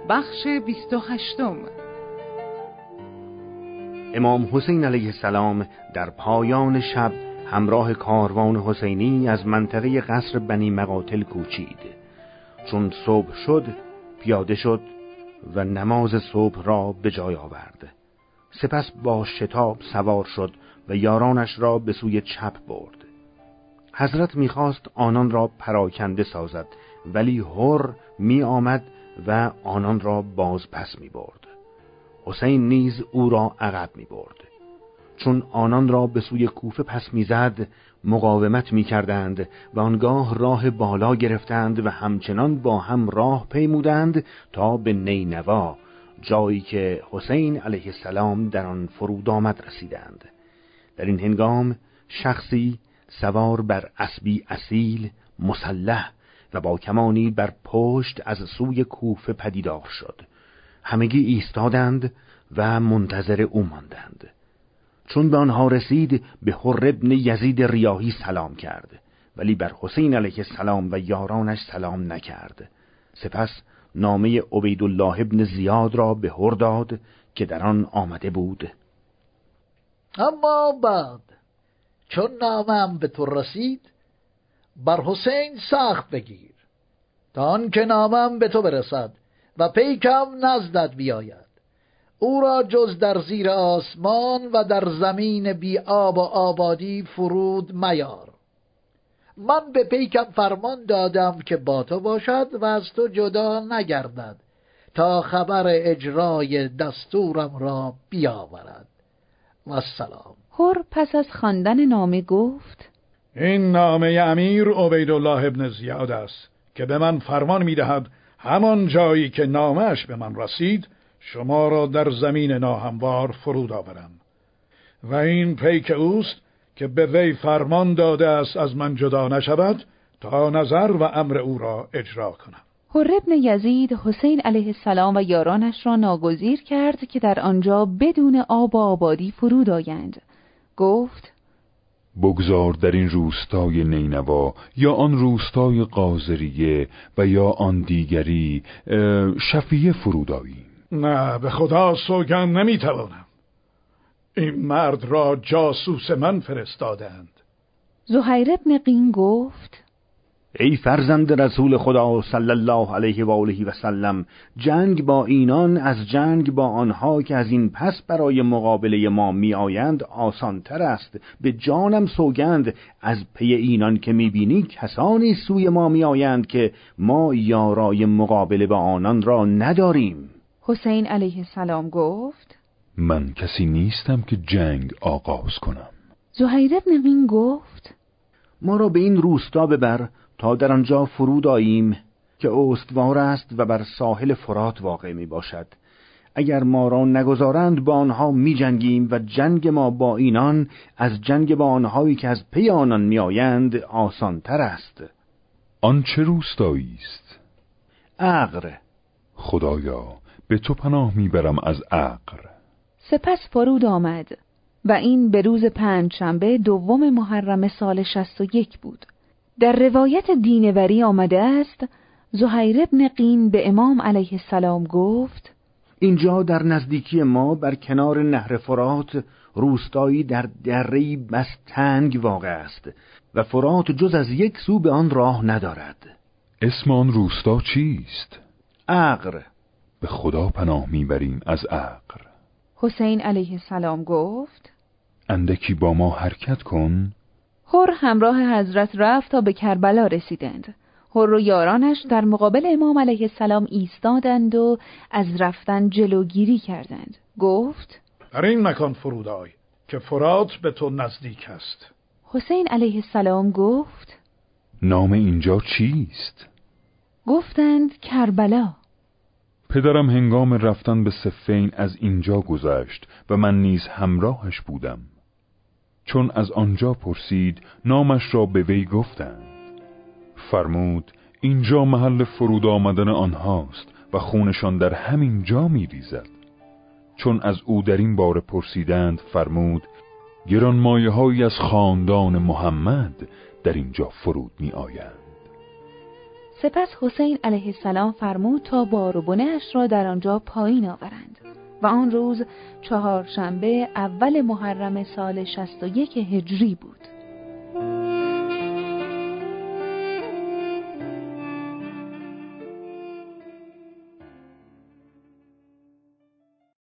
بخش 28. امام حسین علیه السلام در پایان شب همراه کاروان حسینی از منطقه قصر بنی مقاتل کوچید. چون صبح شد پیاده شد و نماز صبح را به جای آورد. سپس با شتاب سوار شد و یارانش را به سوی چپ برد. حضرت می‌خواست آنان را پراکنده سازد، ولی حر می آمد و آنان را باز پس می برد. حسین نیز او را عقب می برد. چون آنان را به سوی کوفه پس می زد، مقاومت می کردند و آنگاه راه بالا گرفتند و همچنان با هم راه پیمودند تا به نینوا، جایی که حسین علیه السلام در آن فرود آمد رسیدند. در این هنگام شخصی سوار بر اسبی اصیل مسلح و با کمانی بر پشت از سوی کوفه پدیدار شد. همگی ایستادند و منتظر او ماندند. چون به آنها رسید به حر ابن یزید ریاحی سلام کرد، ولی بر حسین علیه السلام و یارانش سلام نکرد. سپس نامه عبیدالله ابن زیاد را به حر داد که در آن آمده بود: اما بعد چون نامم به تو رسید، بر حسین سخت بگیر تا آنکه نامم به تو برسد و پیکم نزدت بیاید. او را جز در زیر آسمان و در زمین بی آب و آبادی فرود میار. من به پیکم فرمان دادم که با تو باشد و از تو جدا نگردد تا خبر اجرای دستورم را بیاورد. و السلام. حر پس از خواندن نامه گفت: این نامه امیر عبیدالله ابن زیاد است که به من فرمان می‌دهد همان جایی که نامه‌اش به من رسید شما را در زمین ناهموار فرود آورم، و این پیک اوست که به وی فرمان داده است از من جدا نشود تا نظر و امر او را اجرا کنم. حر ابن یزید حسین علیه السلام و یارانش را ناگزیر کرد که در آنجا بدون آب و آبادی فرود آیند. گفت: بگذار در این روستای نینوا یا آن روستای قاضریه و یا آن دیگری شفیه فرود آییم. نه، به خدا سوگند نمیتوانم. این مرد را جاسوس من فرستادند. زهیر ابن قین گفت: ای فرزند رسول خدا صلی الله علیه و آله و سلم، جنگ با اینان از جنگ با آنها که از این پس برای مقابله ما می آیند آسان تر است. به جانم سوگند از پی اینان که می بینی کسانی سوی ما می آیند که ما یارای مقابله با آنان را نداریم. حسین علیه السلام گفت: من کسی نیستم که جنگ آغاز کنم. زهیر ابن قین گفت: ما را به این روستا ببر تا در آنجا فرود آییم که استوار است و بر ساحل فرات واقع می باشد. اگر ما را نگذارند با آنها می جنگیم و جنگ ما با اینان از جنگ با آنهایی که از پی آنان می آیند آسان تر است. آن چه روستایی است؟ عقر. خدایا به تو پناه می برم از عقر. سپس فرود آمد و این به روز پنجشنبه دوم محرم سال 61 بود. در روایت دینوری آمده است زهیر ابن قین به امام علیه السلام گفت: اینجا در نزدیکی ما بر کنار نهر فرات روستایی در دره‌ای بس تنگ واقع است و فرات جز از یک سو به آن راه ندارد. اسم آن روستا چیست؟ عقر. به خدا پناه میبریم از عقر. حسین علیه السلام گفت: اندکی با ما حرکت کن. حر همراه حضرت رفت تا به کربلا رسیدند. حر و یارانش در مقابل امام علیه السلام ایستادند و از رفتن جلوگیری کردند. گفت: در این مکان فرود آی که فرات به تو نزدیک است. حسین علیه السلام گفت: نام اینجا چیست؟ گفتند کربلا. پدرم هنگام رفتن به صفین از اینجا گذشت و من نیز همراهش بودم. چون از آنجا پرسید نامش را به وی گفتند. فرمود اینجا محل فرود آمدن آنهاست و خونشان در همین جا می ریزد. چون از او در این باره پرسیدند فرمود گرانمایه‌هایی از خاندان محمد در اینجا فرود می آیند. سپس حسین علیه السلام فرمود تا بار و بنه‌اش را در آنجا پایین آورند و آن روز چهارشنبه اول محرم سال 61 هجری بود.